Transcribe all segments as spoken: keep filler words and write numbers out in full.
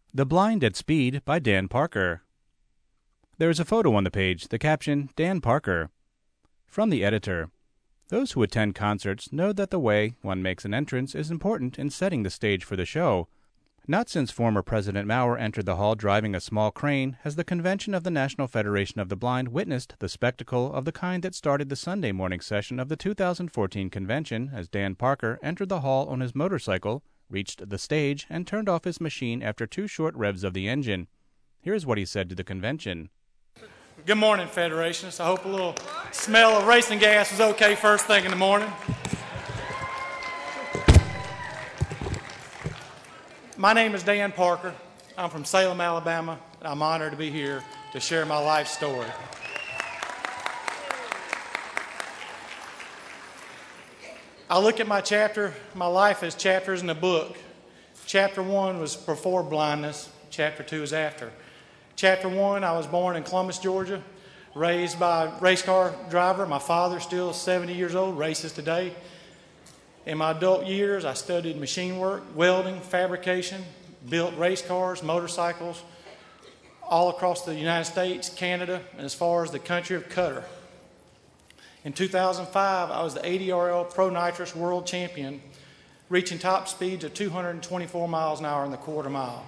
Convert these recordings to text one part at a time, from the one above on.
The Blind at Speed by Dan Parker. There is a photo on the page, the caption, Dan Parker. From the editor. Those who attend concerts know that the way one makes an entrance is important in setting the stage for the show. Not since former President Maurer entered the hall driving a small crane has the convention of the National Federation of the Blind witnessed the spectacle of the kind that started the Sunday morning session of the two thousand fourteen convention as Dan Parker entered the hall on his motorcycle, reached the stage, and turned off his machine after two short revs of the engine. Here's what he said to the convention. Good morning, Federationists. I hope a little smell of racing gas is okay first thing in the morning. My name is Dan Parker. I'm from Salem, Alabama, and I'm honored to be here to share my life story. I look at my chapter, my life as chapters in a book. Chapter one was before blindness. Chapter two is after. Chapter one, I was born in Columbus, Georgia, raised by a race car driver. My father, still seventy years old, races today. In my adult years, I studied machine work, welding, fabrication, built race cars, motorcycles, all across the United States, Canada, and as far as the country of Qatar. In two thousand five, I was the eighty R L Pro Nitrous World Champion, reaching top speeds of two hundred twenty-four miles an hour in the quarter mile.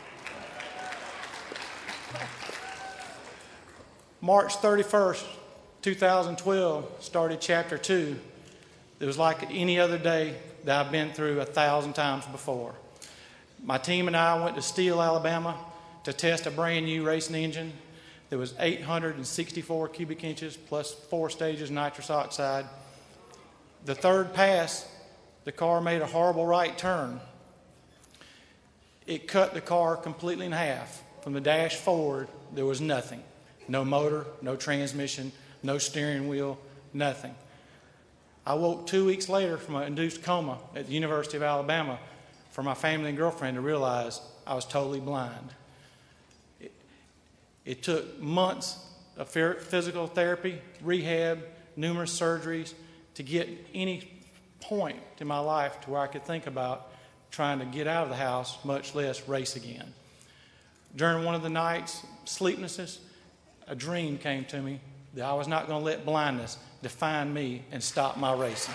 March thirty-first, two thousand twelve, started chapter two. It was like any other day that I've been through a thousand times before. My team and I went to Steele, Alabama to test a brand new racing engine. There was eight hundred sixty-four cubic inches plus four stages of nitrous oxide. The third pass, the car made a horrible right turn. It cut the car completely in half. From the dash forward, there was nothing. No motor, no transmission, no steering wheel, nothing. I woke two weeks later from an induced coma at the University of Alabama for my family and girlfriend to realize I was totally blind. It, it took months of physical therapy, rehab, numerous surgeries to get any point in my life to where I could think about trying to get out of the house, much less race again. During one of the nights, sleeplessness, a dream came to me that I was not going to let blindness define me and stop my racing.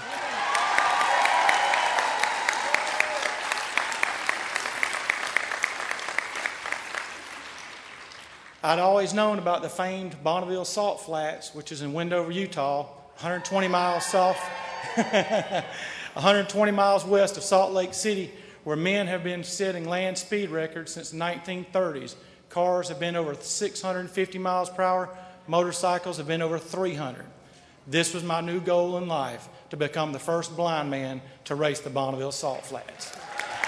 I'd always known about the famed Bonneville Salt Flats, which is in Wendover, Utah, one hundred twenty miles south, one hundred twenty miles west of Salt Lake City, where men have been setting land speed records since the nineteen thirties. Cars have been over six hundred fifty miles per hour. Motorcycles have been over three hundred. This was my new goal in life, to become the first blind man to race the Bonneville Salt Flats.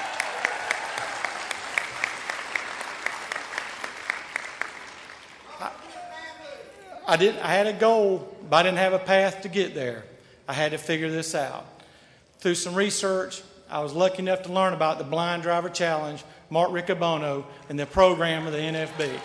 I, I, did, I had a goal, but I didn't have a path to get there. I had to figure this out. Through some research, I was lucky enough to learn about the Blind Driver Challenge, Mark Riccobono, and the program of the N F B.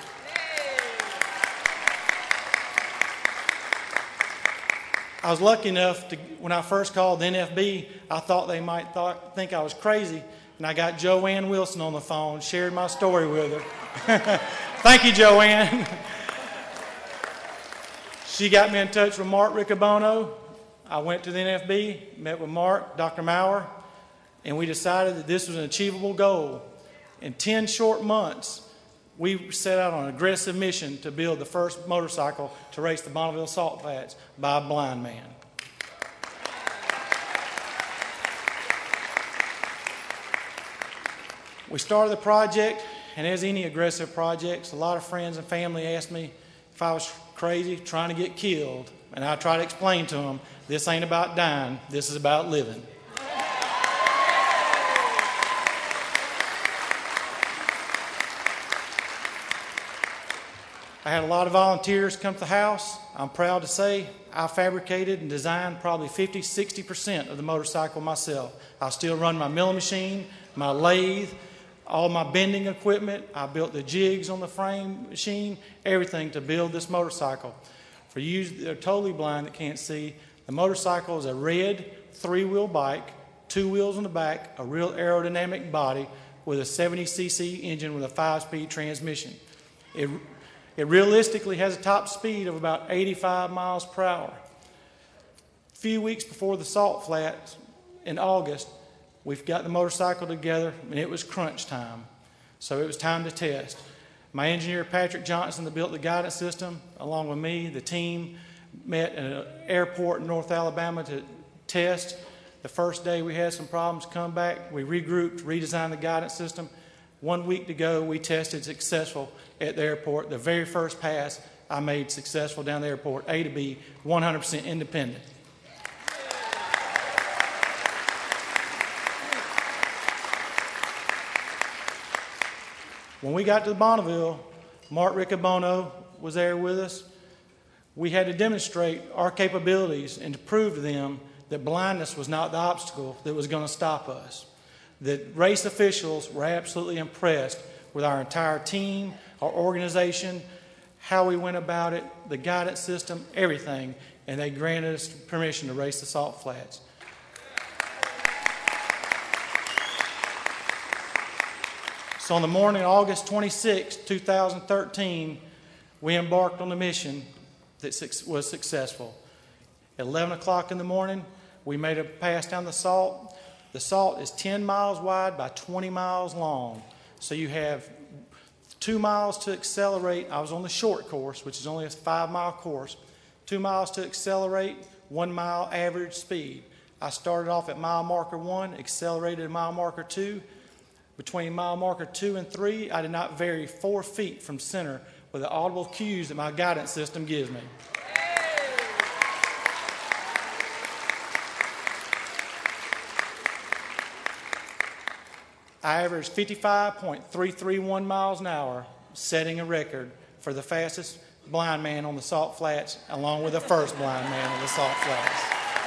I was lucky enough to, when I first called the N F B, I thought they might thought, think I was crazy, and I got Joanne Wilson on the phone, shared my story with her. Thank you, Joanne. She got me in touch with Mark Riccobono. I went to the N F B, met with Mark, Doctor Maurer, and we decided that this was an achievable goal. In ten short months, we set out on an aggressive mission to build the first motorcycle to race the Bonneville Salt Flats by a blind man. We started the project, and as any aggressive projects, a lot of friends and family asked me if I was crazy trying to get killed, and I tried to explain to them, this ain't about dying, this is about living. I had a lot of volunteers come to the house. I'm proud to say I fabricated and designed probably fifty, sixty percent of the motorcycle myself. I still run my milling machine, my lathe, all my bending equipment. I built the jigs on the frame machine, everything to build this motorcycle. For you that are totally blind that can't see, the motorcycle is a red three-wheel bike, two wheels on the back, a real aerodynamic body with a seventy c c engine with a five-speed transmission. It, it realistically has a top speed of about eighty-five miles per hour. A few weeks before the salt flats in August, we've got the motorcycle together, and it was crunch time. So it was time to test. My engineer, Patrick Johnson, that built the guidance system, along with me, the team, met at an airport in North Alabama to test. The first day we had some problems, come back, we regrouped, redesigned the guidance system. One week to go, we tested successful at the airport. The very first pass I made successful down the airport, A to B, one hundred percent independent. When we got to Bonneville, Mark Riccobono was there with us. We had to demonstrate our capabilities and to prove to them that blindness was not the obstacle that was going to stop us. That race officials were absolutely impressed with our entire team, our organization, how we went about it, the guidance system, everything, and they granted us permission to race the Salt Flats. So on the morning of August twenty-sixth, two thousand thirteen, we embarked on the mission that was successful. At eleven o'clock in the morning, we made a pass down the Salt. The Salt is ten miles wide by twenty miles long. So you have two miles to accelerate. I was on the short course, which is only a five-mile course. Two miles to accelerate, one mile average speed. I started off at mile marker one, accelerated at mile marker two. Between mile marker two and three, I did not vary four feet from center with the audible cues that my guidance system gives me. I averaged fifty-five point three three one miles an hour, setting a record for the fastest blind man on the Salt Flats, along with the first blind man on the Salt Flats.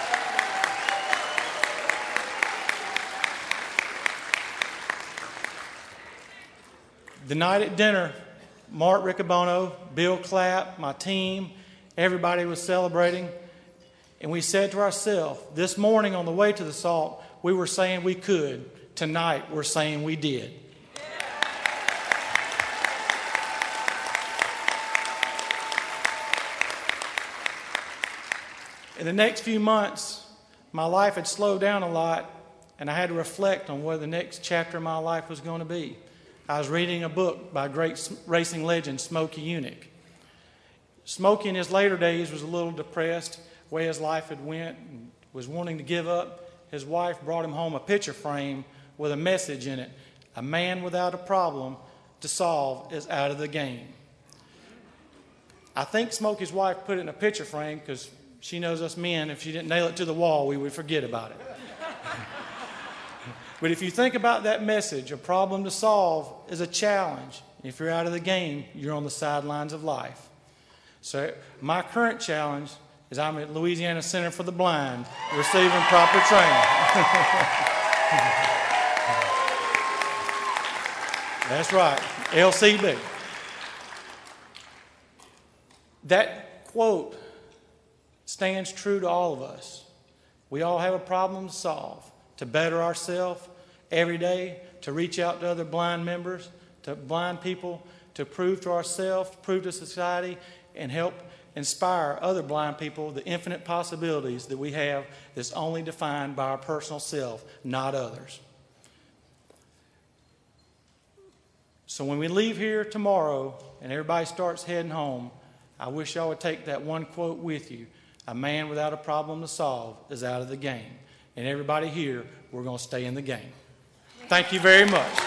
The night at dinner, Mark Riccobono, Bill Clapp, my team, everybody was celebrating. And we said to ourselves, this morning on the way to the Salt, we were saying we could. Tonight, we're saying we did. In the next few months, my life had slowed down a lot, and I had to reflect on what the next chapter of my life was going to be. I was reading a book by great racing legend Smokey Yunick. Smokey in his later days was a little depressed, the way his life had went, and was wanting to give up. His wife brought him home a picture frame with a message in it: a man without a problem to solve is out of the game. I think Smokey's wife put it in a picture frame because she knows us men, if she didn't nail it to the wall, we would forget about it. But if you think about that message, a problem to solve is a challenge. If you're out of the game, you're on the sidelines of life. So my current challenge is I'm at Louisiana Center for the Blind, receiving proper training. That's right, L C B. That quote stands true to all of us. We all have a problem to solve, to better ourselves every day, to reach out to other blind members, to blind people, to prove to ourselves, prove to society, and help inspire other blind people the infinite possibilities that we have that's only defined by our personal self, not others. So when we leave here tomorrow and everybody starts heading home, I wish y'all would take that one quote with you: a man without a problem to solve is out of the game. And everybody here, we're going to stay in the game. Thank you very much.